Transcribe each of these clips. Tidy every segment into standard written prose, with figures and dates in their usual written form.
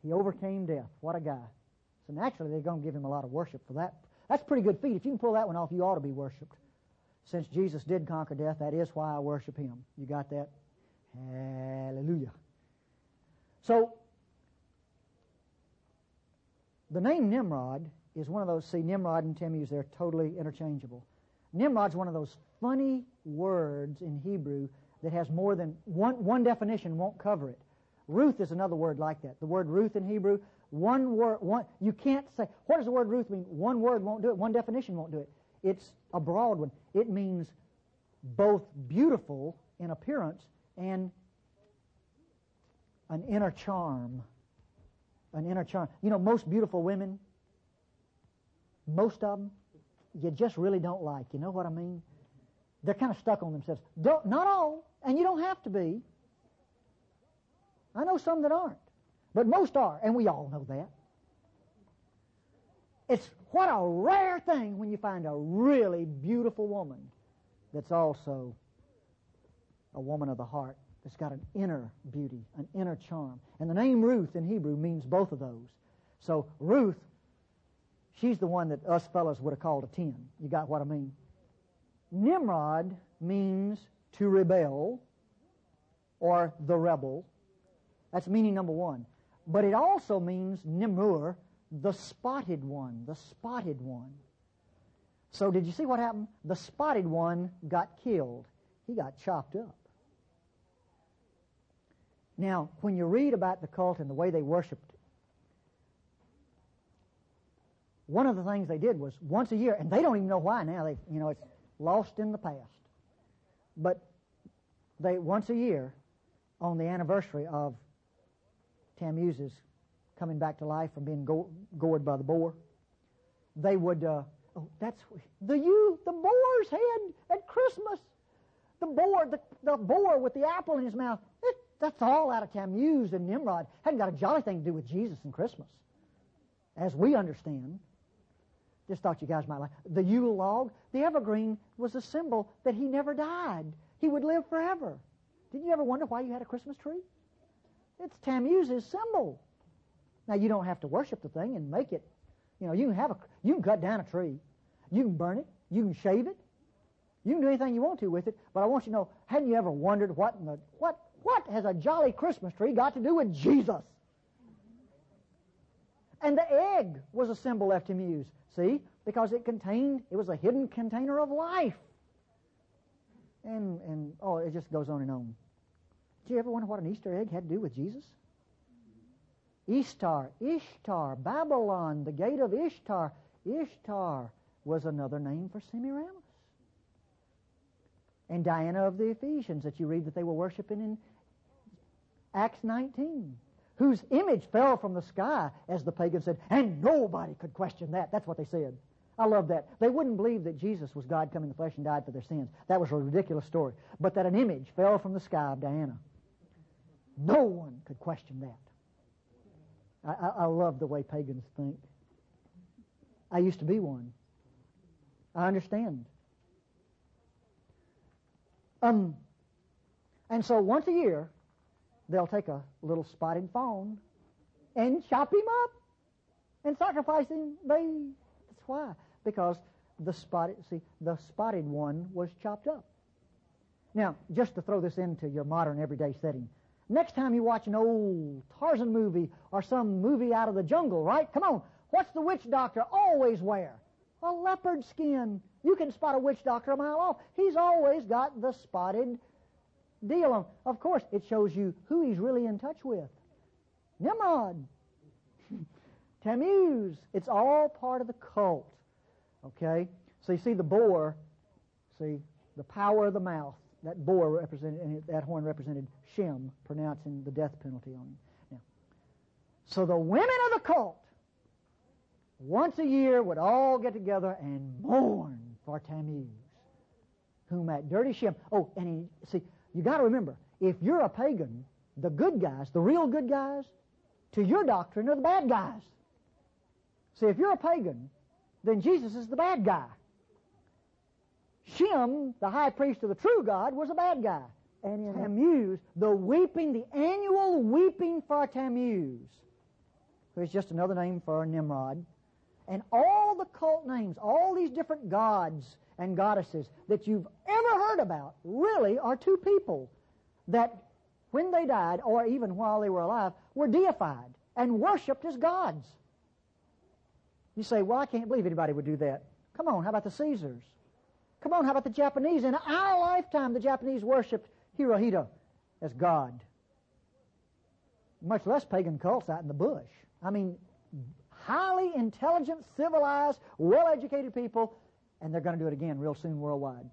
He overcame death. What a guy. So naturally, they're going to give him a lot of worship for that. That's a pretty good feat. If you can pull that one off, you ought to be worshipped. Since Jesus did conquer death, that is why I worship him. You got that? Hallelujah. So, the name Nimrod is one of those, see, Nimrod and Tammuz, they're totally interchangeable. Nimrod's one of those funny words in Hebrew that has more than one definition won't cover it. Ruth is another word like that. The word Ruth in Hebrew, you can't say, what does the word Ruth mean? One word won't do it. One definition won't do it. It's a broad one. It means both beautiful in appearance and an inner charm. An inner charm. You know, most beautiful women, most of them, you just really don't like. You know what I mean? They're kind of stuck on themselves. Not all, and you don't have to be. I know some that aren't, but most are, and we all know that. It's what a rare thing when you find a really beautiful woman that's also a woman of the heart, that's got an inner beauty, an inner charm. And the name Ruth in Hebrew means both of those. So Ruth, she's the one that us fellas would have called a 10. You got what I mean? Nimrod means to rebel or the rebel. That's meaning number one. But it also means Nimur, the spotted one, the spotted one. So did you see what happened? The spotted one got killed. He got chopped up. Now, when you read about the cult and the way they worshipped, one of the things they did was once a year, and they don't even know why now, it's lost in the past. But they, once a year, on the anniversary of Tammuz's coming back to life from being gored by the boar, they would, that's the boar's head at Christmas. The boar with the apple in his mouth. That's all out of Tammuz and Nimrod. Hadn't got a jolly thing to do with Jesus and Christmas, as we understand. Just thought you guys might like. The Yule log, the evergreen, was a symbol that he never died. He would live forever. Did you ever wonder why you had a Christmas tree? It's Tammuz's symbol. Now, you don't have to worship the thing and make it. You know, you can cut down a tree. You can burn it. You can shave it. You can do anything you want to with it. But I want you to know, hadn't you ever wondered what has a jolly Christmas tree got to do with Jesus? And the egg was a symbol of Tammuz. See? Because it was a hidden container of life. And it just goes on and on. Did you ever wonder what an Easter egg had to do with Jesus? Ishtar, Babylon, the gate of Ishtar. Ishtar was another name for Semiramis. And Diana of the Ephesians that you read that they were worshiping in Acts 19, whose image fell from the sky, as the pagans said, and nobody could question that. That's what they said. I love that. They wouldn't believe that Jesus was God come in the flesh and died for their sins. That was a ridiculous story. But that an image fell from the sky of Diana. No one could question that. I love the way pagans think. I used to be one. I understand. And so once a year, they'll take a little spotted fawn and chop him up and sacrifice him. That's why. Because the spotted one was chopped up. Now, just to throw this into your modern everyday setting, next time you watch an old Tarzan movie or some movie out of the jungle, right? Come on. What's the witch doctor always wear? A leopard skin. You can spot a witch doctor a mile off. He's always got the spotted deal on. Of course, it shows you who he's really in touch with. Nimrod. Tammuz. It's all part of the cult. Okay? So you see the boar, the power of the mouth. That boar represented, and that horn represented Shem, pronouncing the death penalty on him. Now, so the women of the cult, once a year, would all get together and mourn for Tammuz, whom that dirty Shem. Oh, and you got to remember, if you're a pagan, the good guys, the real good guys, to your doctrine are the bad guys. See, if you're a pagan, then Jesus is the bad guy. Shem, the high priest of the true God, was a bad guy. And in Tammuz, the annual weeping for Tammuz who is just another name for Nimrod. And all the cult names, all these different gods and goddesses that you've ever heard about really are two people that when they died, or even while they were alive, were deified and worshipped as gods. You say, well, I can't believe anybody would do that. Come on, how about the Caesars? Come on, how about the Japanese? In our lifetime, the Japanese worshipped Hirohito as God. Much less pagan cults out in the bush. I mean, highly intelligent, civilized, well-educated people, and they're going to do it again real soon worldwide.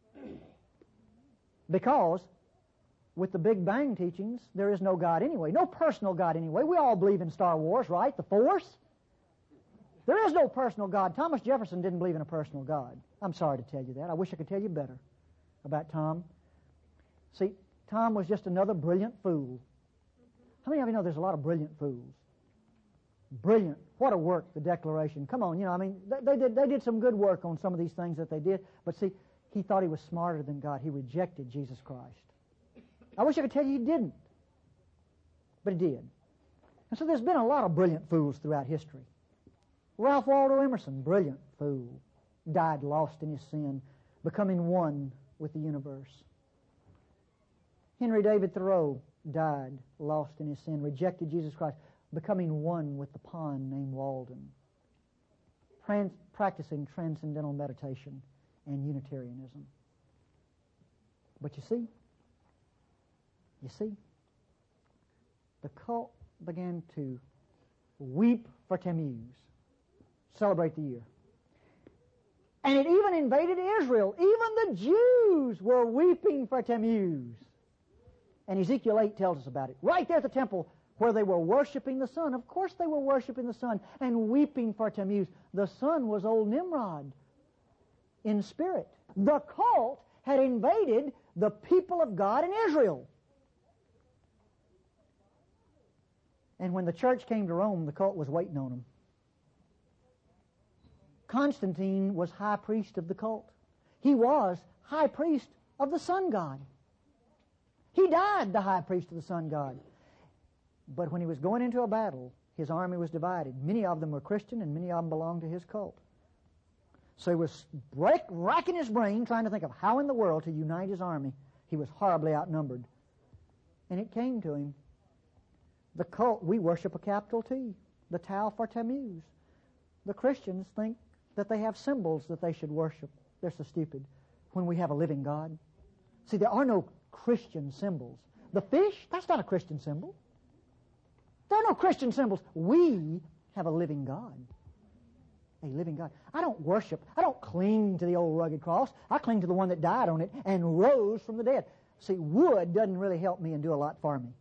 Because with the Big Bang teachings, there is no God anyway, no personal God anyway. We all believe in Star Wars, right? The Force. There is no personal God. Thomas Jefferson didn't believe in a personal God. I'm sorry to tell you that. I wish I could tell you better about Tom. See, Tom was just another brilliant fool. How many of you know there's a lot of brilliant fools? Brilliant. What a work, the Declaration. Come on, they did some good work on some of these things that they did. But see, he thought he was smarter than God. He rejected Jesus Christ. I wish I could tell you he didn't. But he did. And so there's been a lot of brilliant fools throughout history. Ralph Waldo Emerson, brilliant fool, died lost in his sin, becoming one with the universe. Henry David Thoreau died lost in his sin, rejected Jesus Christ, becoming one with the pond named Walden, practicing transcendental meditation and Unitarianism. But you see, the cult began to weep for Tammuz, celebrate the year. And it even invaded Israel. Even the Jews were weeping for Tammuz. And Ezekiel 8 tells us about it. Right there at the temple where they were worshiping the sun. Of course they were worshiping the sun and weeping for Tammuz. The sun was old Nimrod in spirit. The cult had invaded the people of God in Israel. And when the church came to Rome, the cult was waiting on them. Constantine was high priest of the cult. He was high priest of the sun god. He died the high priest of the sun god. But when he was going into a battle, his army was divided. Many of them were Christian and many of them belonged to his cult. So he was racking his brain trying to think of how in the world to unite his army. He was horribly outnumbered. And it came to him. The cult, we worship a capital T, the Tau for Tammuz. The Christians think that they have symbols that they should worship. They're so stupid when we have a living God. See, there are no Christian symbols. The fish, that's not a Christian symbol. There are no Christian symbols. We have a living God. A living God. I don't cling to the old rugged cross. I cling to the one that died on it and rose from the dead. See, wood doesn't really help me and do a lot for me.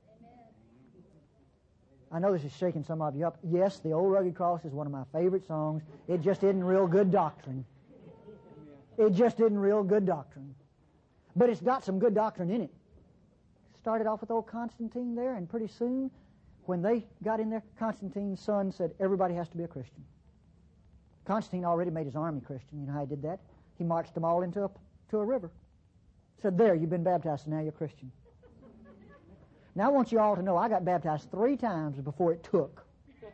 I know this is shaking some of you up. Yes, the old rugged cross is one of my favorite songs. It just isn't real good doctrine. It just isn't real good doctrine. But it's got some good doctrine in it. Started off with old Constantine there, and pretty soon, when they got in there, Constantine's son said, everybody has to be a Christian. Constantine already made his army Christian. You know how he did that? He marched them all into a river. Said, there, you've been baptized, so now you're Christian. Now I want you all to know I got baptized 3 times before it took.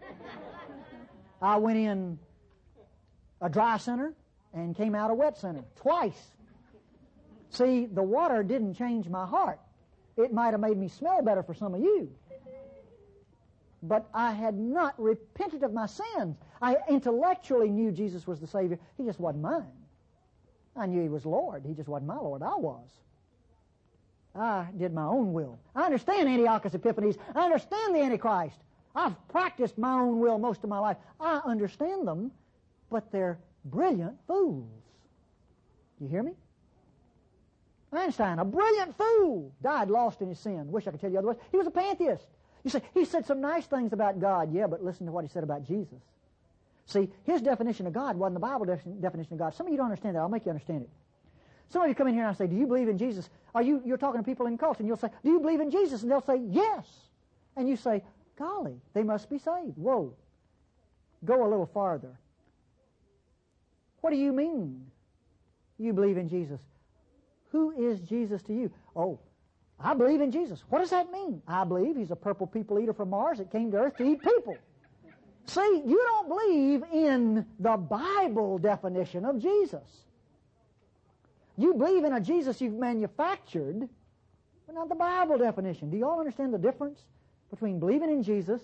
I went in a dry center and came out a wet center twice. See, the water didn't change my heart. It might have made me smell better for some of you. But I had not repented of my sins. I intellectually knew Jesus was the Savior. He just wasn't mine. I knew He was Lord. He just wasn't my Lord. I was. I did my own will. I understand Antiochus Epiphanes. I understand the Antichrist. I've practiced my own will most of my life. I understand them, but they're brilliant fools. You hear me? Einstein, a brilliant fool, died lost in his sin. Wish I could tell you otherwise. He was a pantheist. You say, he said some nice things about God. Yeah, but listen to what he said about Jesus. See, his definition of God wasn't the Bible definition of God. Some of you don't understand that. I'll make you understand it. Some of you come in here and I say, do you believe in Jesus? You're talking to people in cults, and you'll say, do you believe in Jesus? And they'll say, yes. And you say, golly, they must be saved. Whoa. Go a little farther. What do you mean you believe in Jesus? Who is Jesus to you? Oh, I believe in Jesus. What does that mean? I believe He's a purple people eater from Mars that came to earth to eat people. See, you don't believe in the Bible definition of Jesus. You believe in a Jesus you've manufactured, but not the Bible definition. Do you all understand the difference between believing in Jesus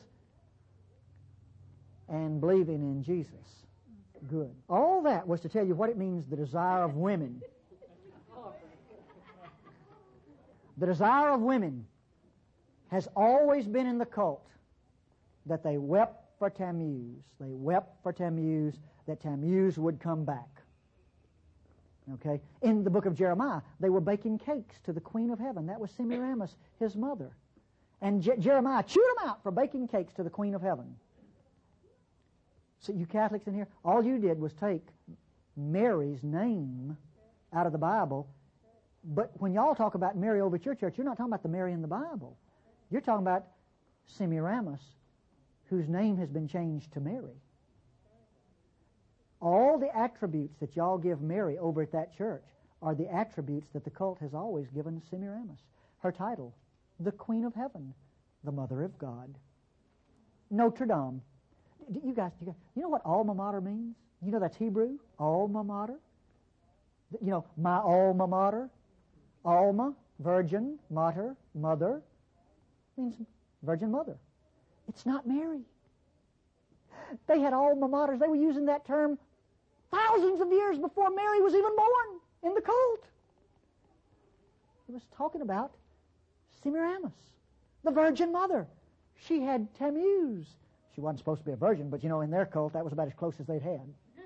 and believing in Jesus? Good. All that was to tell you what it means, the desire of women. The desire of women has always been in the cult that they wept for Tammuz. They wept for Tammuz, that Tammuz would come back. Okay? In the book of Jeremiah, they were baking cakes to the Queen of Heaven. That was Semiramis, his mother. And Jeremiah chewed them out for baking cakes to the Queen of Heaven. So you Catholics in here, all you did was take Mary's name out of the Bible. But when y'all talk about Mary over at your church, you're not talking about the Mary in the Bible. You're talking about Semiramis, whose name has been changed to Mary. All the attributes that y'all give Mary over at that church are the attributes that the cult has always given Semiramis. Her title, the Queen of Heaven, the Mother of God. Notre Dame. You guys, you know what alma mater means? You know that's Hebrew, alma mater. You know, my alma mater. Alma, virgin, mater, mother, means Virgin Mother. It's not Mary. They had alma maters. They were using that term thousands of years before Mary was even born in the cult. It was talking about Semiramis, the Virgin Mother. She had Tammuz. She wasn't supposed to be a virgin, but you know, in their cult, that was about as close as they'd had.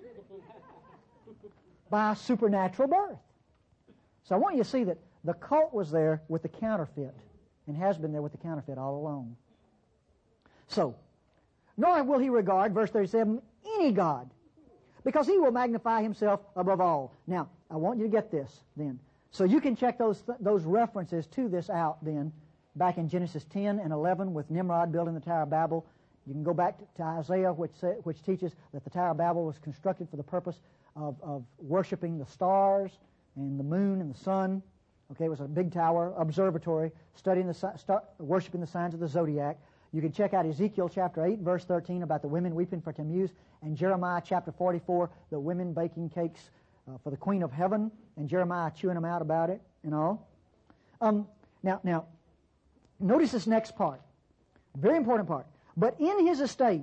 By supernatural birth. So I want you to see that the cult was there with the counterfeit and has been there with the counterfeit all along. So, nor will he regard, verse 37, any God, because he will magnify himself above all. Now, I want you to get this then. So you can check those references to this out then, back in Genesis 10 and 11 with Nimrod building the Tower of Babel. You can go back to Isaiah, which teaches that the Tower of Babel was constructed for the purpose of worshiping the stars and the moon and the sun. Okay, it was a big tower, observatory, studying worshiping the signs of the zodiac. You can check out Ezekiel chapter 8, verse 13 about the women weeping for Tammuz, and Jeremiah chapter 44, the women baking cakes for the Queen of Heaven, and Jeremiah chewing them out about it and all. Now, notice this next part. Very important part. But in his estate,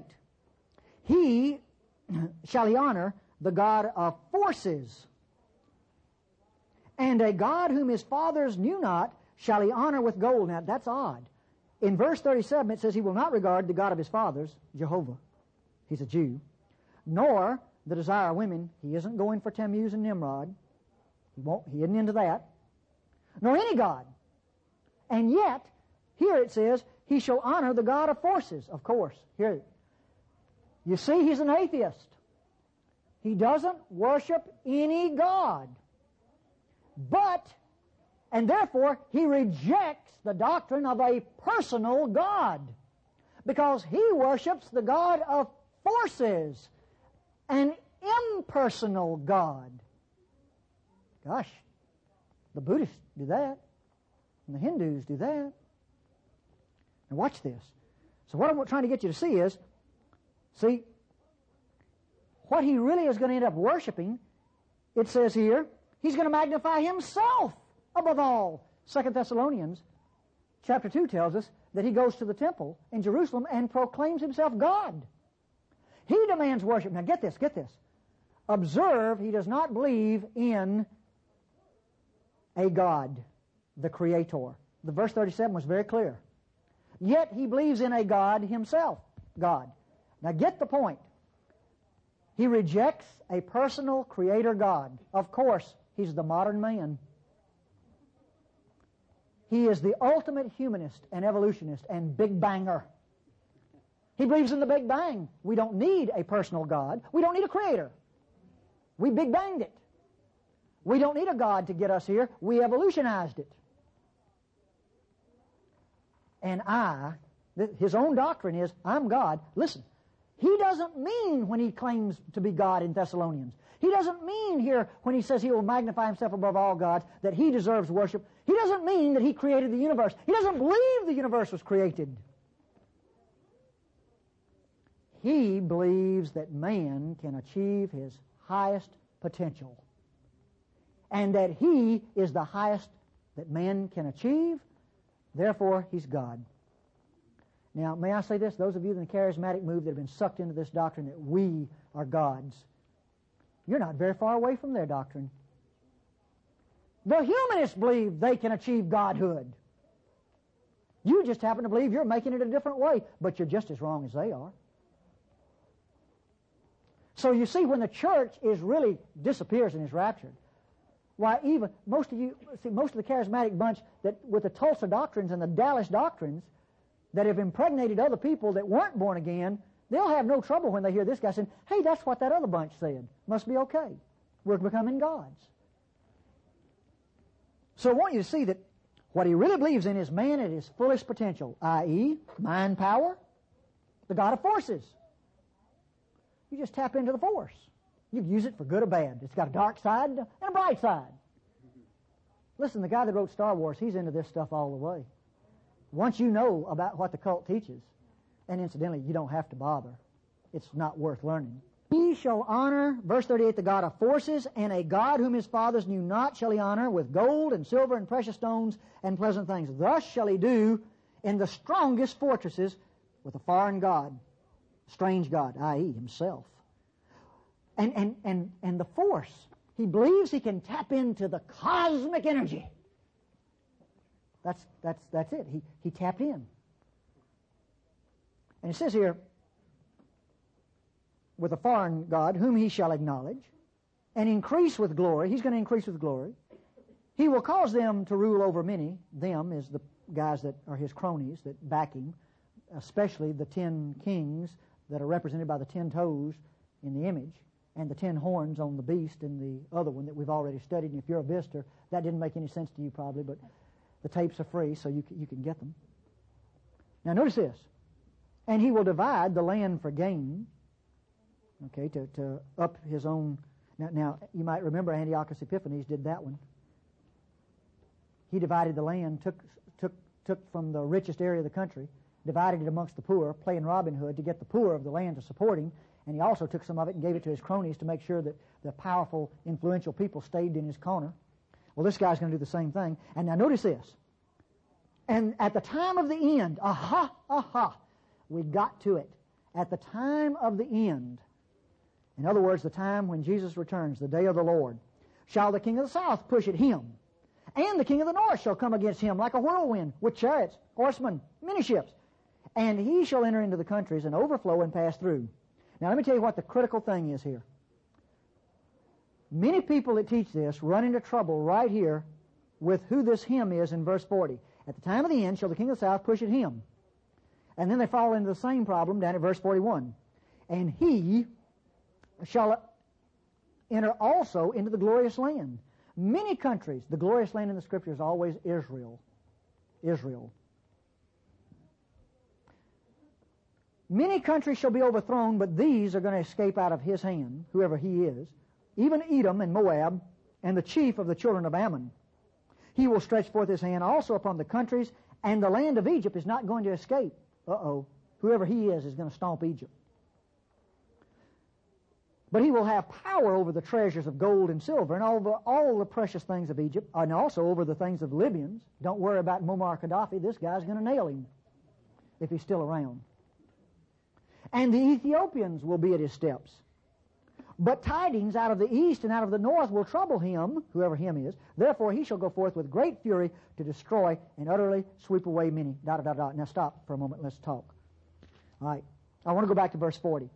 shall he honor the God of forces. And a God whom his fathers knew not shall he honor with gold. Now, that's odd. In verse 37, it says he will not regard the God of his fathers, Jehovah. He's a Jew. Nor the desire of women. He isn't going for Tammuz and Nimrod. He isn't into that. Nor any God. And yet, here it says, he shall honor the God of forces. Of course. Here, you see, he's an atheist. He doesn't worship any God. And therefore, he rejects the doctrine of a personal God, because he worships the God of forces, an impersonal God. Gosh, the Buddhists do that, and the Hindus do that. Now watch this. So what I'm trying to get you to see is, what he really is going to end up worshiping, it says here, he's going to magnify himself above all. 2 Thessalonians chapter 2 tells us that he goes to the temple in Jerusalem and proclaims himself God. He demands worship. Now get this. Observe, he does not believe in a God, the Creator. The verse 37 was very clear. Yet he believes in a God himself, God. Now get the point. He rejects a personal creator God. Of course, he's the modern man. He is the ultimate humanist and evolutionist and Big Banger. He believes in the Big Bang. We don't need a personal God. We don't need a creator. We Big Banged it. We don't need a God to get us here. We evolutionized it. And his own doctrine is, I'm God. Listen, he doesn't mean when he claims to be God in Thessalonians. He doesn't mean here when he says he will magnify himself above all gods that he deserves worship. He doesn't mean that he created the universe. He doesn't believe the universe was created. he believes that man can achieve his highest potential, and that he is the highest that man can achieve. Therefore, he's God. Now, may I say this? Those of you in the charismatic move that have been sucked into this doctrine that we are gods, you're not very far away from their doctrine. The humanists believe they can achieve godhood. You just happen to believe you're making it a different way, but you're just as wrong as they are. So you see, when the church really disappears and is raptured, why even most of the charismatic bunch that with the Tulsa doctrines and the Dallas doctrines that have impregnated other people that weren't born again, they'll have no trouble when they hear this guy saying, hey, that's what that other bunch said. Must be okay. We're becoming gods. So I want you to see that what he really believes in is man at his fullest potential, i.e., mind power, the God of forces. You just tap into the force. You can use it for good or bad. It's got a dark side and a bright side. Listen, the guy that wrote Star Wars, he's into this stuff all the way. Once you know about what the cult teaches, and incidentally, you don't have to bother. It's not worth learning. He shall honor, verse 38, the God of forces, and a God whom his fathers knew not shall he honor with gold and silver and precious stones and pleasant things. Thus shall he do in the strongest fortresses with a foreign God, strange God, i.e. himself. And the force, he believes he can tap into the cosmic energy. That's it. He tapped in. And it says here, with a foreign God, whom he shall acknowledge, and increase with glory. He's going to increase with glory. He will cause them to rule over many. Them is the guys that are his cronies that back him, especially the 10 kings that are represented by the 10 toes in the image, and the 10 horns on the beast in the other one that we've already studied. And if you're a visitor, that didn't make any sense to you probably, but the tapes are free, so you can get them. Now notice this. And he will divide the land for gain, okay, to up his own. Now you might remember Antiochus Epiphanes did that one. He divided the land, took from the richest area of the country, divided it amongst the poor, playing Robin Hood to get the poor of the land to support him, and he also took some of it and gave it to his cronies to make sure that the powerful, influential people stayed in his corner. Well, this guy's going to do the same thing. And now notice this. And at the time of the end, we got to it. At the time of the end, in other words, the time when Jesus returns, the day of the Lord, shall the king of the south push at him, and the king of the north shall come against him like a whirlwind, with chariots, horsemen, many ships. And he shall enter into the countries and overflow and pass through. Now let me tell you what the critical thing is here. Many people that teach this run into trouble right here with who this him is in verse 40. At the time of the end shall the king of the south push at him. And then they fall into the same problem down at verse 41. And he shall enter also into the glorious land. Many countries, the glorious land in the Scripture is always Israel. Israel. Many countries shall be overthrown, but these are going to escape out of his hand, whoever he is, even Edom and Moab, and the chief of the children of Ammon. He will stretch forth his hand also upon the countries, and the land of Egypt is not going to escape. Whoever he is going to stomp Egypt. But he will have power over the treasures of gold and silver and over all the precious things of Egypt, and also over the things of the Libyans. Don't worry about Muammar Gaddafi. This guy's going to nail him if he's still around. And the Ethiopians will be at his steps. But tidings out of the east and out of the north will trouble him, whoever him is. Therefore he shall go forth with great fury to destroy and utterly sweep away many. Now stop for a moment. Let's talk. All right. I want to go back to verse 40.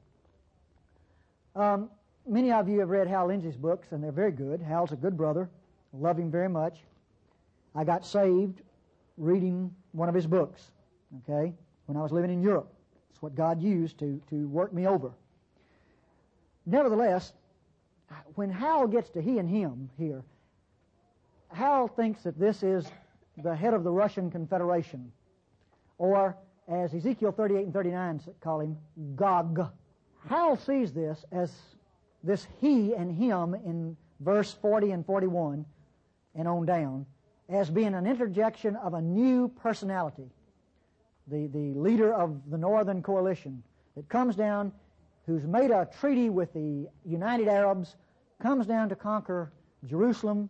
Many of you have read Hal Lindsey's books, and they're very good. Hal's a good brother. I love him very much. I got saved reading one of his books, okay, when I was living in Europe. It's what God used to work me over. Nevertheless, when Hal gets to he and him here, Hal thinks that this is the head of the Russian Confederation, or as Ezekiel 38 and 39 call him, Gog. Hal sees this as this he and him in verse 40 and 41 and on down as being an interjection of a new personality, the leader of the Northern Coalition that comes down who's made a treaty with the United Arabs, comes down to conquer Jerusalem,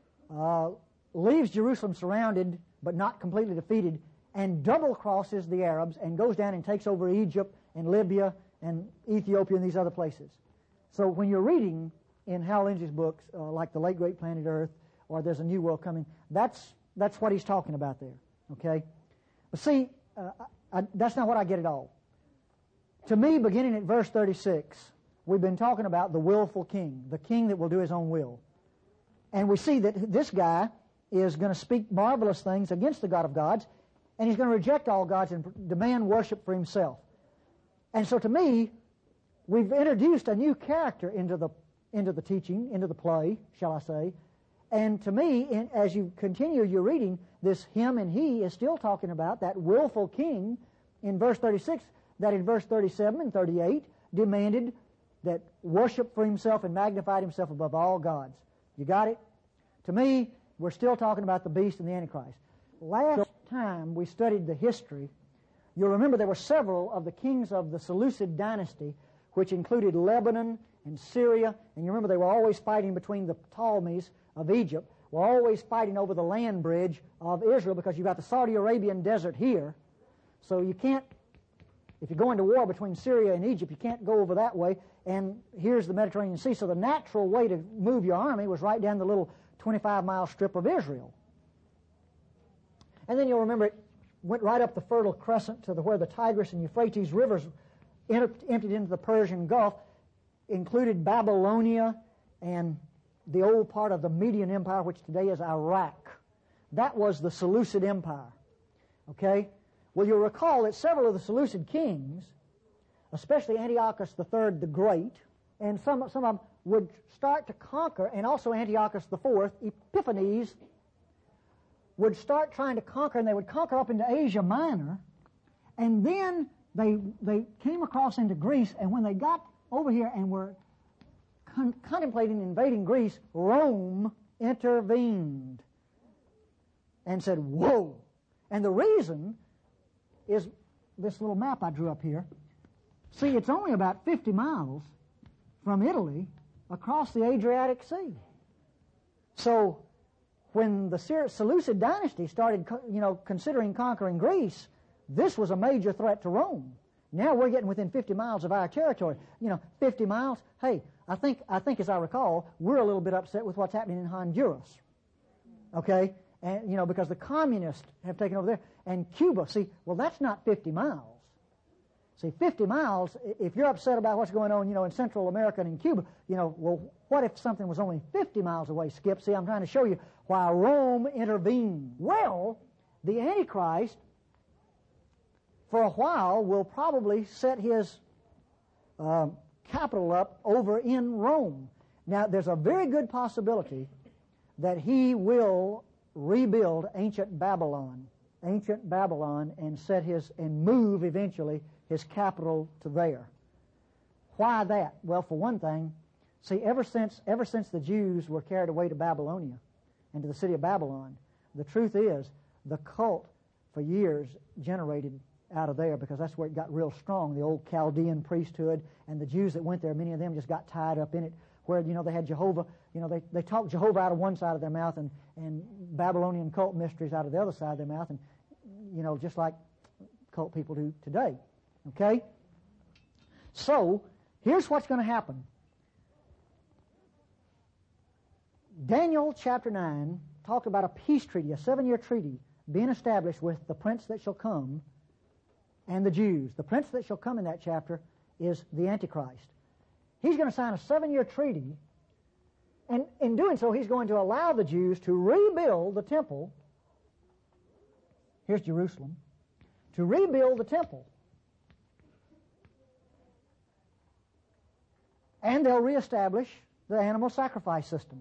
leaves Jerusalem surrounded but not completely defeated, and double crosses the Arabs and goes down and takes over Egypt and Libya and Ethiopia and these other places. So when you're reading in Hal Lindsey's books, like The Late Great Planet Earth, or There's a New World Coming, that's what he's talking about there, okay? But see, that's not what I get at all. To me, beginning at verse 36, we've been talking about the willful king, the king that will do his own will. And we see that this guy is going to speak marvelous things against the God of gods, and he's going to reject all gods and demand worship for himself. And so to me, we've introduced a new character into the teaching, into the play, shall I say. And to me, as you continue your reading, this him and he is still talking about that willful king in verse 36, that in verse 37 and 38 demanded that worship for himself and magnified himself above all gods. You got it? To me, we're still talking about the beast and the Antichrist. Last time we studied the history, you'll remember there were several of the kings of the Seleucid dynasty, which included Lebanon and Syria, and you remember they were always fighting between the Ptolemies of Egypt, were always fighting over the land bridge of Israel, because you've got the Saudi Arabian desert here, so you can't, if you go into war between Syria and Egypt, you can't go over that way, and here's the Mediterranean Sea, so the natural way to move your army was right down the little 25-mile strip of Israel. And then you'll remember it went right up the Fertile Crescent to where the Tigris and Euphrates rivers emptied into the Persian Gulf, included Babylonia and the old part of the Median Empire, which today is Iraq. That was the Seleucid Empire. Okay? Well, you'll recall that several of the Seleucid kings, especially Antiochus III the Great, and some of them would start to conquer, and also Antiochus IV, Epiphanes, would start trying to conquer, and they would conquer up into Asia Minor, and then they came across into Greece, and when they got over here and were contemplating invading Greece, Rome intervened and said, whoa. And the reason is this little map I drew up here. See, it's only about 50 miles from Italy across the Adriatic Sea. So when the Seleucid dynasty started, considering conquering Greece, this was a major threat to Rome. Now we're getting within 50 miles of our territory. 50 miles. Hey, I think as I recall, we're a little bit upset with what's happening in Honduras. Okay? And, because the communists have taken over there. And Cuba, see, well, that's not 50 miles. See, 50 miles, if you're upset about what's going on, in Central America and in Cuba, well, what if something was only 50 miles away, Skip? See, I'm trying to show you why Rome intervened. Well, the Antichrist, for a while, will probably set his capital up over in Rome. Now, there's a very good possibility that he will rebuild ancient Babylon, and move eventually his capital to there. Why that? Well, for one thing, see, ever since the Jews were carried away to Babylonia and to the city of Babylon, the truth is the cult for years generated out of there, because that's where it got real strong, the old Chaldean priesthood, and the Jews that went there, many of them just got tied up in it, where, they had Jehovah, they talked Jehovah out of one side of their mouth and Babylonian cult mysteries out of the other side of their mouth, and, just like cult people do today. Okay? So, here's what's going to happen. Daniel chapter 9 talked about a peace treaty, a 7-year treaty, being established with the prince that shall come and the Jews. The prince that shall come in that chapter is the Antichrist. He's going to sign a 7-year treaty, and in doing so, he's going to allow the Jews to rebuild the temple. Here's Jerusalem. To rebuild the temple. And they'll reestablish the animal sacrifice system.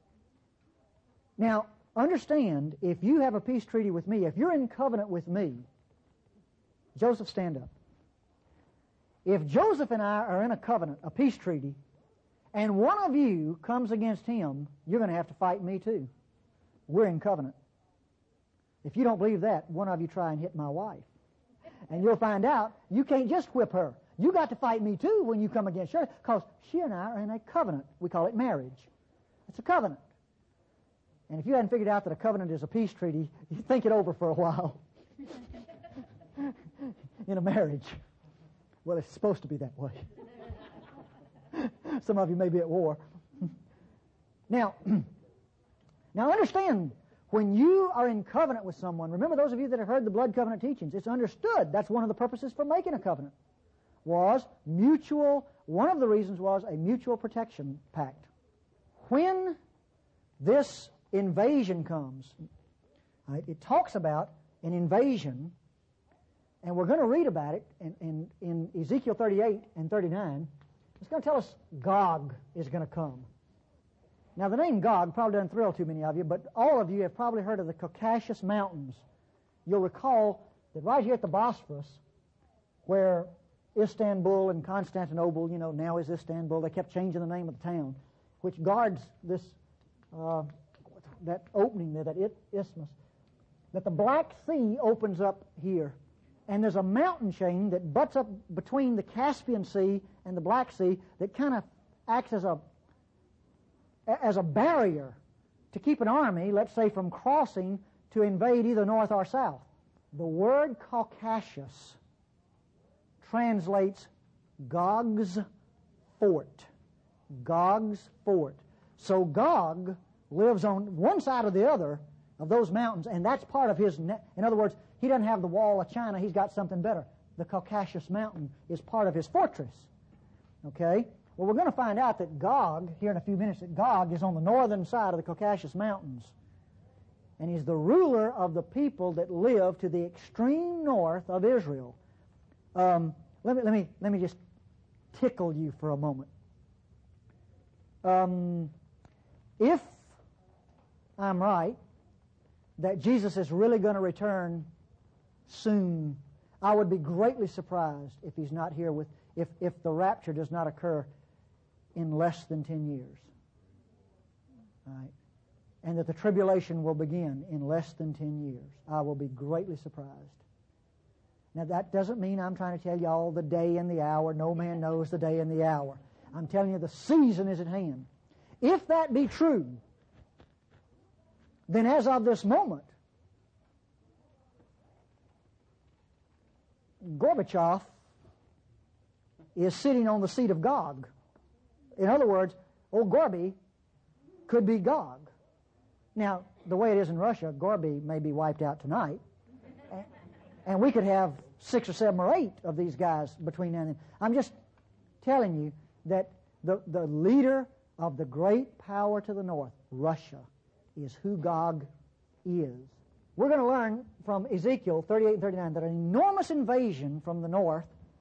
Now, understand, if you have a peace treaty with me, if you're in covenant with me, Joseph, stand up. If Joseph and I are in a covenant, a peace treaty, and one of you comes against him, you're going to have to fight me too. We're in covenant. If you don't believe that, one of you try and hit my wife. And you'll find out you can't just whip her. You got to fight me too when you come against her, because she and I are in a covenant. We call it marriage. It's a covenant. And if you hadn't figured out that a covenant is a peace treaty, you think it over for a while. In a marriage. Well, it's supposed to be that way. Some of you may be at war. Now understand, when you are in covenant with someone, remember those of you that have heard the blood covenant teachings, it's understood that's one of the purposes for making a covenant, one of the reasons was a mutual protection pact. When this invasion comes, right, it talks about an invasion, and we're going to read about it in Ezekiel 38 and 39. It's going to tell us Gog is going to come. Now, the name Gog probably doesn't thrill too many of you, but all of you have probably heard of the Caucasus Mountains. You'll recall that right here at the Bosphorus, where Istanbul and Constantinople, now is Istanbul, they kept changing the name of the town, which guards this, that opening there, that isthmus, that the Black Sea opens up here. And there's a mountain chain that butts up between the Caspian Sea and the Black Sea that kind of acts as a barrier to keep an army, let's say, from crossing to invade either north or south. The word Caucasus translates Gog's fort. Gog's fort. So Gog lives on one side or the other of those mountains, and that's part of his... In other words, he doesn't have the wall of China. He's got something better. The Caucasus Mountain is part of his fortress. Okay? Well, we're going to find out that Gog, here in a few minutes, that Gog is on the northern side of the Caucasus Mountains. And he's the ruler of the people that live to the extreme north of Israel. Let me just tickle you for a moment. If I'm right that Jesus is really going to return soon, I would be greatly surprised if he's not here if the rapture does not occur in less than 10 years. Right? And that the tribulation will begin in less than 10 years. I will be greatly surprised. Now, that doesn't mean I'm trying to tell you all the day and the hour. No man knows the day and the hour. I'm telling you the season is at hand. If that be true, then as of this moment, Gorbachev is sitting on the seat of Gog. In other words, old Gorby could be Gog. Now, the way it is in Russia, Gorby may be wiped out tonight, and we could have 6 or 7 or 8 of these guys between now and then. I'm just telling you that the leader of the great power to the north, Russia, is who Gog is. We're going to learn from Ezekiel 38 and 39 that an enormous invasion from the north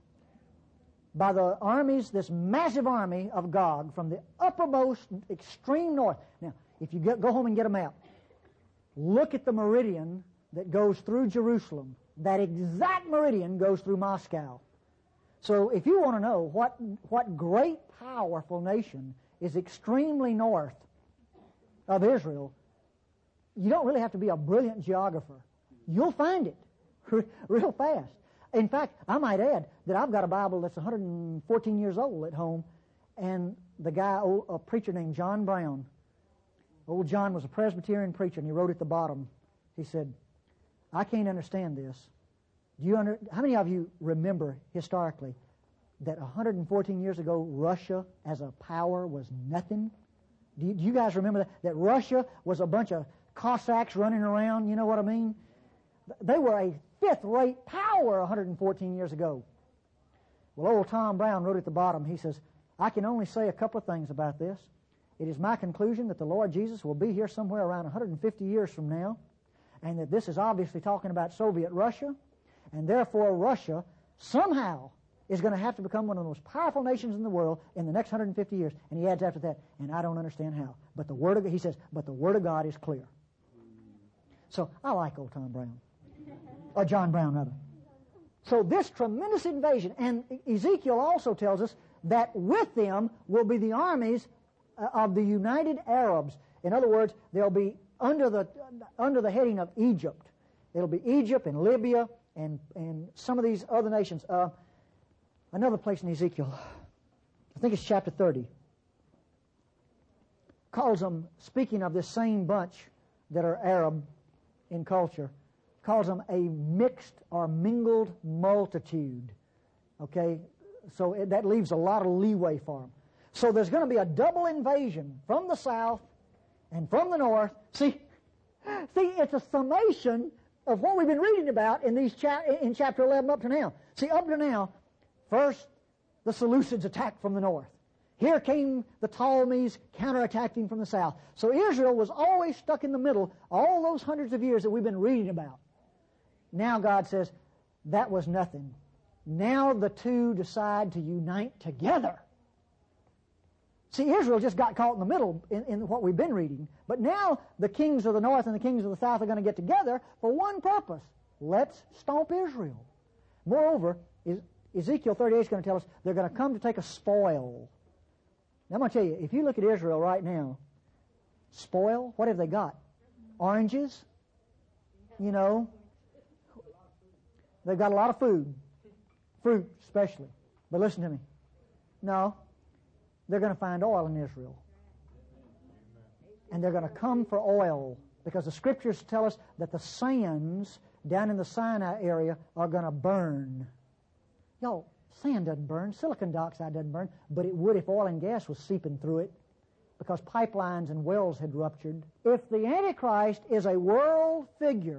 by the armies, this massive army of Gog from the uppermost extreme north. Now, if you go home and get a map, look at the meridian that goes through Jerusalem. That exact meridian goes through Moscow. So if you want to know what great, powerful nation is extremely north of Israel, you don't really have to be a brilliant geographer. You'll find it real fast. In fact, I might add that I've got a Bible that's 114 years old at home, and the guy, a preacher named John Brown, old John was a Presbyterian preacher, and he wrote at the bottom, he said, I can't understand this. How many of you remember historically that 114 years ago Russia as a power was nothing? Do you guys remember that Russia was a bunch of Cossacks running around? You know what I mean? They were a fifth-rate power 114 years ago. Well, old Tom Brown wrote at the bottom, he says, I can only say a couple of things about this. It is my conclusion that the Lord Jesus will be here somewhere around 150 years from now, and that this is obviously talking about Soviet Russia, and therefore Russia somehow is going to have to become one of the most powerful nations in the world in the next 150 years. And he adds after that, and I don't understand how. But the Word of God is clear. So I like old Tom Brown. Or John Brown, rather. So this tremendous invasion, and Ezekiel also tells us that with them will be the armies of the United Arabs. In other words, they'll be under the heading of Egypt. It'll be Egypt and Libya and some of these other nations. Another place in Ezekiel, I think it's chapter 30, calls them, speaking of this same bunch that are Arab in culture, calls them a mixed or mingled multitude. Okay? So that leaves a lot of leeway for them. So there's going to be a double invasion from the south and from the north. See, it's a summation of what we've been reading about in in chapter 11 up to now. See, up to now, first the Seleucids attacked from the north. Here came the Ptolemies counterattacking from the south. So Israel was always stuck in the middle all those hundreds of years that we've been reading about. Now God says, that was nothing. Now the two decide to unite together. See, Israel just got caught in the middle in what we've been reading. But now the kings of the north and the kings of the south are going to get together for one purpose. Let's stomp Israel. Moreover, Ezekiel 38 is going to tell us they're going to come to take a spoil. Now I'm going to tell you, if you look at Israel right now, spoil, what have they got? Oranges, you know. They've got a lot of food. Fruit especially. But listen to me. No. They're going to find oil in Israel. And they're going to come for oil because the Scriptures tell us that the sands down in the Sinai area are going to burn. Y'all, sand doesn't burn. Silicon dioxide doesn't burn. But it would if oil and gas was seeping through it because pipelines and wells had ruptured. If the Antichrist is a world figure,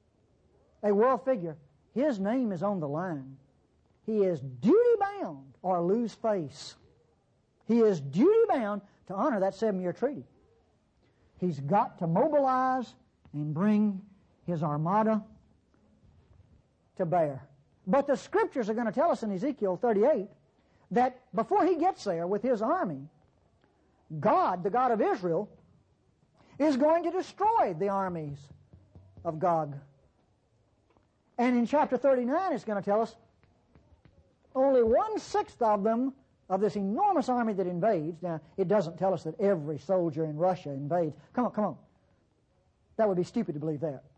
his name is on the line. He is duty-bound or lose face. He is duty-bound to honor that 7-year treaty. He's got to mobilize and bring his armada to bear. But the Scriptures are going to tell us in Ezekiel 38 that before he gets there with his army, God, the God of Israel, is going to destroy the armies of Gog. And in chapter 39 it's going to tell us only 1/6 of them, of this enormous army that invades. Now, it doesn't tell us that every soldier in Russia invades. Come on. That would be stupid to believe that.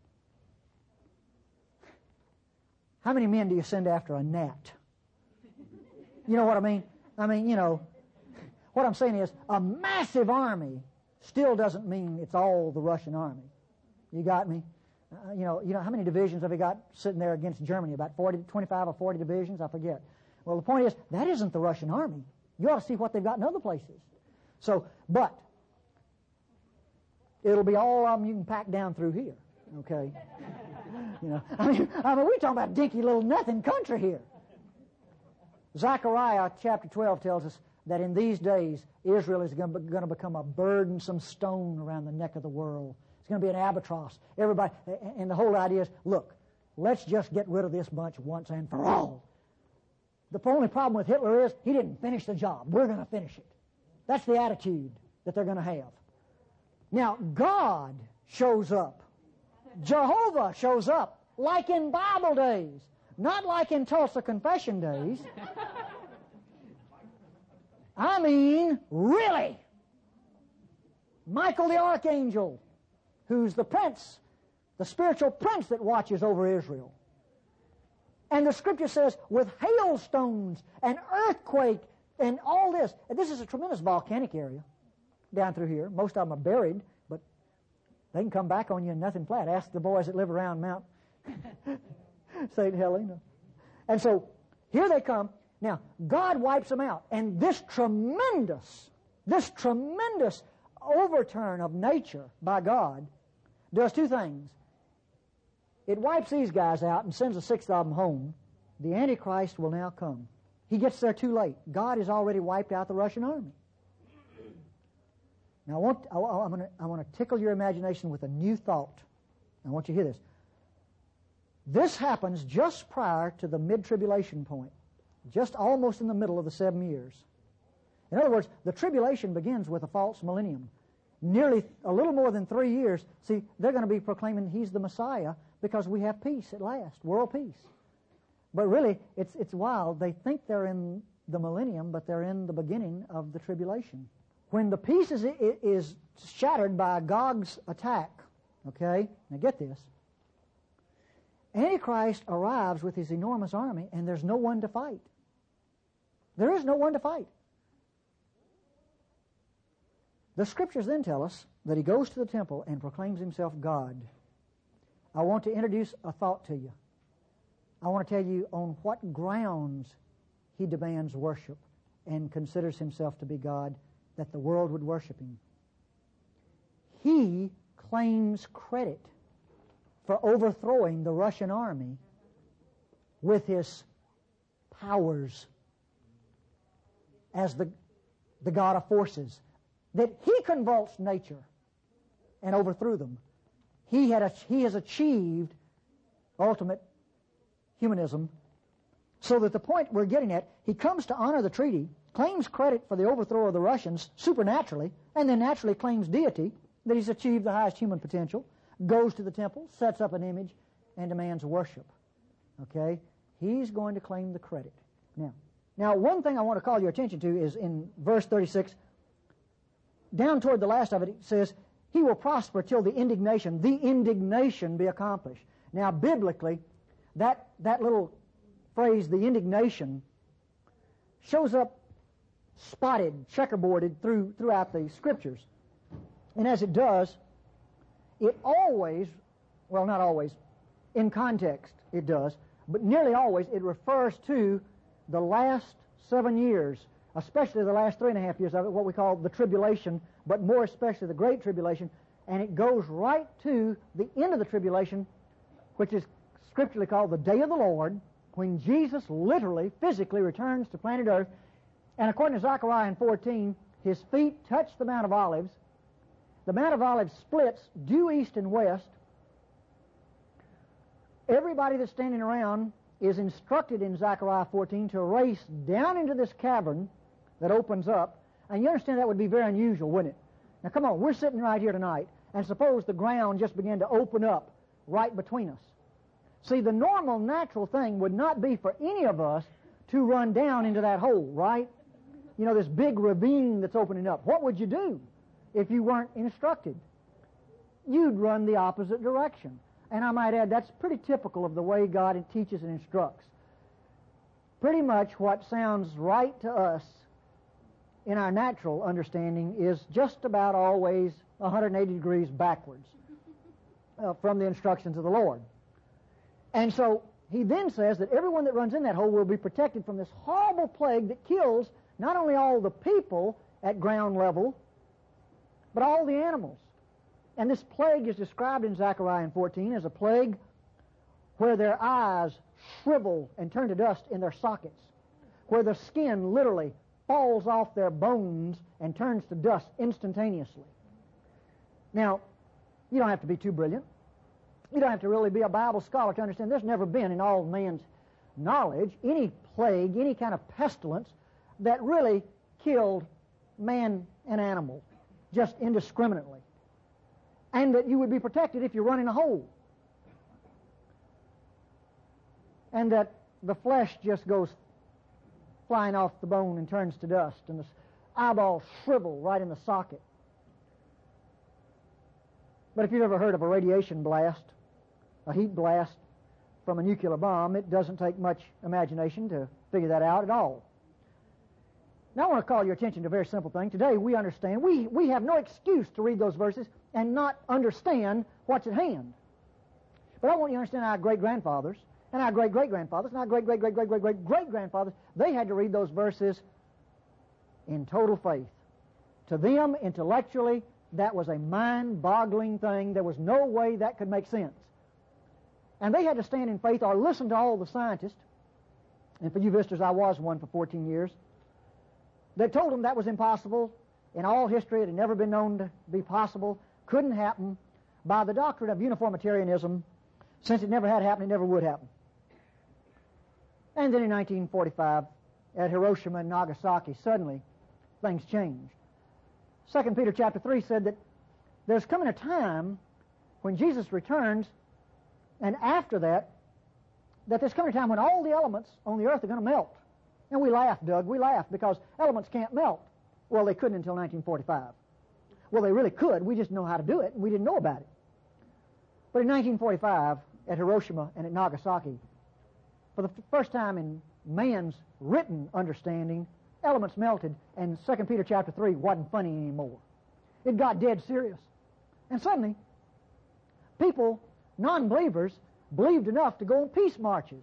How many men do you send after a gnat? You know what I mean? What I'm saying is a massive army still doesn't mean it's all the Russian army. You got me? You know how many divisions have we got sitting there against Germany? About 25 or 40 divisions? I forget. Well, the point is, that isn't the Russian army. You ought to see what they've got in other places. So, but it'll be all of them you can pack down through here, okay? We're talking about dinky little nothing country here. Zechariah chapter 12 tells us that in these days, Israel is going to become a burdensome stone around the neck of the world. It's going to be an albatross. Everybody, and the whole idea is, look, let's just get rid of this bunch once and for all. The only problem with Hitler is he didn't finish the job. We're going to finish it. That's the attitude that they're going to have. Now, God shows up. Jehovah shows up like in Bible days, not like in Tulsa Confession days. I mean, really. Michael the Archangel, who's the prince, the spiritual prince that watches over Israel. And the Scripture says, with hailstones and earthquake and all this. And this is a tremendous volcanic area down through here. Most of them are buried, but they can come back on you in nothing flat. Ask the boys that live around Mount St. Helena. And so here they come. Now, God wipes them out. And this tremendous overturn of nature by God does two things. It wipes these guys out and sends 1/6 of them home. The Antichrist will now come. He gets there too late. God has already wiped out the Russian army. Now, I want to tickle your imagination with a new thought. I want you to hear this. This happens just prior to the mid-tribulation point, just almost in the middle of the 7 years. In other words, the tribulation begins with a false millennium. Nearly a little more than 3 years, see, they're going to be proclaiming he's the Messiah because we have peace at last, world peace. But really, it's wild. They think they're in the millennium, but they're in the beginning of the tribulation. When the peace is shattered by Gog's attack, okay, now get this, Antichrist arrives with his enormous army, and there's no one to fight. There is no one to fight. The Scriptures then tell us that he goes to the temple and proclaims himself God. I want to introduce a thought to you. I want to tell you on what grounds he demands worship and considers himself to be God, that the world would worship him. He claims credit for overthrowing the Russian army with his powers as the God of forces, that he convulsed nature and overthrew them. He has achieved ultimate humanism, so that the point we're getting at, he comes to honor the treaty, claims credit for the overthrow of the Russians supernaturally, and then naturally claims deity, that he's achieved the highest human potential, goes to the temple, sets up an image, and demands worship. Okay? He's going to claim the credit. Now, one thing I want to call your attention to is in verse 36, down toward the last of it, it says, he will prosper till the indignation be accomplished. Now, biblically, that little phrase, the indignation, shows up spotted, checkerboarded throughout the Scriptures. And as it does, it always, well, not always, in context it does, but nearly always it refers to the last 7 years, especially the last 3.5 years of it, what we call the tribulation, but more especially the Great Tribulation, and it goes right to the end of the tribulation, which is scripturally called the Day of the Lord, when Jesus literally, physically returns to planet Earth, and according to Zechariah 14, his feet touch the Mount of Olives. The Mount of Olives splits due east and west. Everybody that's standing around is instructed in Zechariah 14 to race down into this cavern that opens up. And you understand that would be very unusual, wouldn't it? Now come on, we're sitting right here tonight, and suppose the ground just began to open up right between us. See, the normal, natural thing would not be for any of us to run down into that hole, right? You know, this big ravine that's opening up. What would you do if you weren't instructed? You'd run the opposite direction. And I might add, that's pretty typical of the way God teaches and instructs. Pretty much what sounds right to us in our natural understanding is just about always 180 degrees backwards from the instructions of the Lord. And so he then says that everyone that runs in that hole will be protected from this horrible plague that kills not only all the people at ground level, but all the animals. And this plague is described in Zechariah 14 as a plague where their eyes shrivel and turn to dust in their sockets, where the skin literally falls off their bones and turns to dust instantaneously. Now, you don't have to be too brilliant. You don't have to really be a Bible scholar to understand there's never been in all man's knowledge any plague, any kind of pestilence that really killed man and animal just indiscriminately. And that you would be protected if you run in a hole. And that the flesh just goes flying off the bone and turns to dust, and the eyeballs shrivel right in the socket. But if you've ever heard of a radiation blast, a heat blast from a nuclear bomb, it doesn't take much imagination to figure that out at all. Now I want to call your attention to a very simple thing. Today we understand, we have no excuse to read those verses and not understand what's at hand. But I want you to understand our great-grandfathers, and our great-great-grandfathers, and our great-great-great-great-great-great-grandfathers, they had to read those verses in total faith. To them, intellectually, that was a mind-boggling thing. There was no way that could make sense. And they had to stand in faith or listen to all the scientists, and for you visitors, I was one for 14 years, that told them that was impossible. In all history, it had never been known to be possible, couldn't happen, by the doctrine of uniformitarianism. Since it never had happened, it never would happen. And then in 1945, at Hiroshima and Nagasaki, suddenly things changed. 2 Peter chapter 3 said that there's coming a time when Jesus returns, and after that there's coming a time when all the elements on the earth are going to melt. And we laugh, Doug, we laugh, because elements can't melt. Well, they couldn't until 1945. Well, they really could. We just know how to do it, and we didn't know about it. But in 1945, at Hiroshima and at Nagasaki, for the first time in man's written understanding, elements melted, and 2 Peter chapter 3 wasn't funny anymore. It got dead serious. And suddenly, people, non-believers, believed enough to go on peace marches.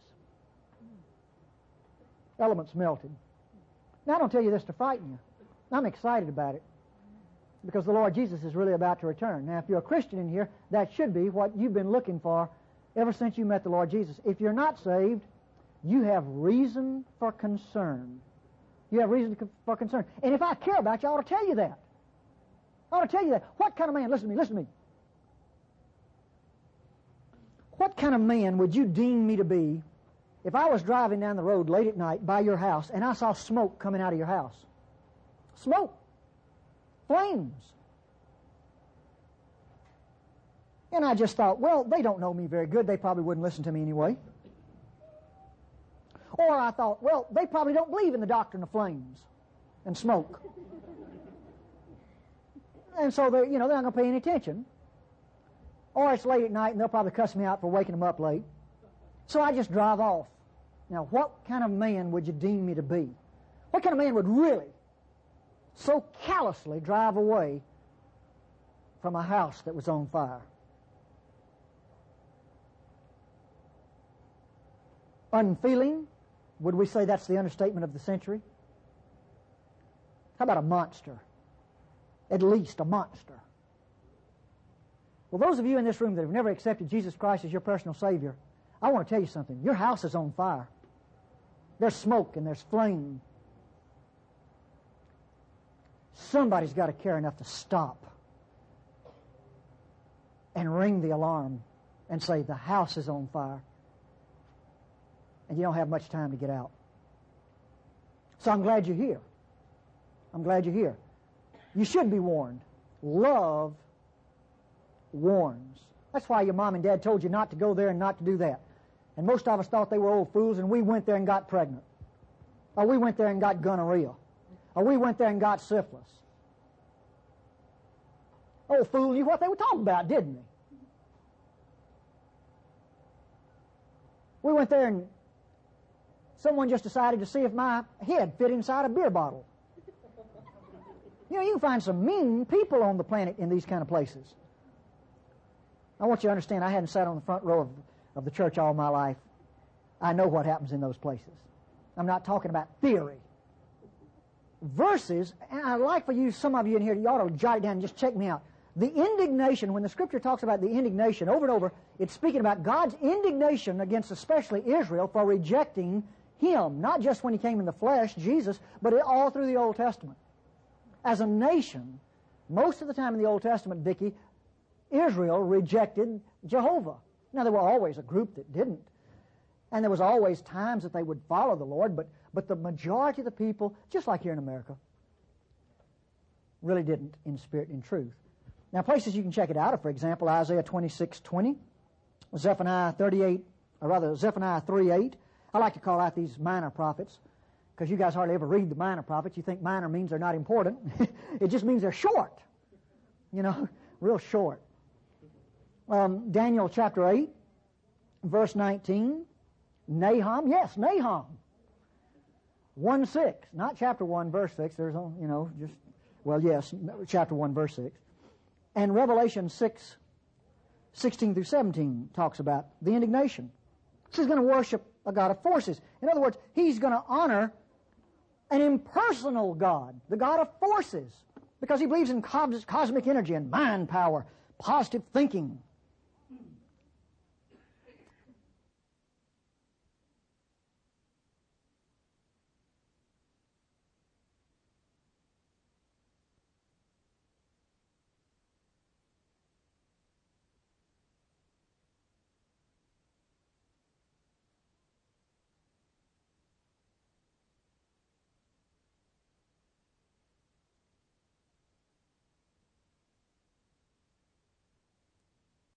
Elements melted. Now, I don't tell you this to frighten you. I'm excited about it because the Lord Jesus is really about to return. Now, if you're a Christian in here, that should be what you've been looking for ever since you met the Lord Jesus. If you're not saved, you have reason for concern. You have reason for concern. And if I care about you, I ought to tell you that. I ought to tell you that. What kind of man, listen to me. What kind of man would you deem me to be if I was driving down the road late at night by your house and I saw smoke coming out of your house? Smoke. Flames. And I just thought, well, they don't know me very good. They probably wouldn't listen to me anyway. Or I thought, well, they probably don't believe in the doctrine of flames and smoke. And so they're not going to pay any attention. Or it's late at night and they'll probably cuss me out for waking them up late. So I just drive off. Now, what kind of man would you deem me to be? What kind of man would really so callously drive away from a house that was on fire? Unfeeling? Would we say that's the understatement of the century? How about a monster? At least a monster. Well, those of you in this room that have never accepted Jesus Christ as your personal Savior, I want to tell you something. Your house is on fire. There's smoke and there's flame. Somebody's got to care enough to stop and ring the alarm and say, the house is on fire. And you don't have much time to get out. So I'm glad you're here. I'm glad you're here. You should be warned. Love warns. That's why your mom and dad told you not to go there and not to do that. And most of us thought they were old fools, and we went there and got pregnant. Or we went there and got gonorrhea. Or we went there and got syphilis. Old fool knew what they were talking about, didn't they? We went there and someone just decided to see if my head fit inside a beer bottle. You can find some mean people on the planet in these kind of places. I want you to understand, I hadn't sat on the front row of the church all my life. I know what happens in those places. I'm not talking about theory. Verses, and I'd like for you, some of you in here, you ought to jot it down and just check me out. The indignation, when the Scripture talks about the indignation, over and over, it's speaking about God's indignation against especially Israel for rejecting Him, not just when He came in the flesh, Jesus, but all through the Old Testament. As a nation, most of the time in the Old Testament, Vicki, Israel rejected Jehovah. Now, there were always a group that didn't. And there was always times that they would follow the Lord, but the majority of the people, just like here in America, really didn't in spirit and truth. Now, places you can check it out are, for example, Isaiah 26:20, Zephaniah 3:8. I like to call out these minor prophets, because you guys hardly ever read the minor prophets. You think minor means they're not important. It just means they're short. Real short. Daniel chapter 8, verse 19. Nahum, yes, Nahum. 1:6, not chapter 1, verse 6. There's, chapter 1, verse 6. And Revelation 6:16 through 17 talks about the indignation. He's going to worship a God of forces. In other words, he's going to honor an impersonal God, the God of forces, because he believes in cosmic energy and mind power, positive thinking.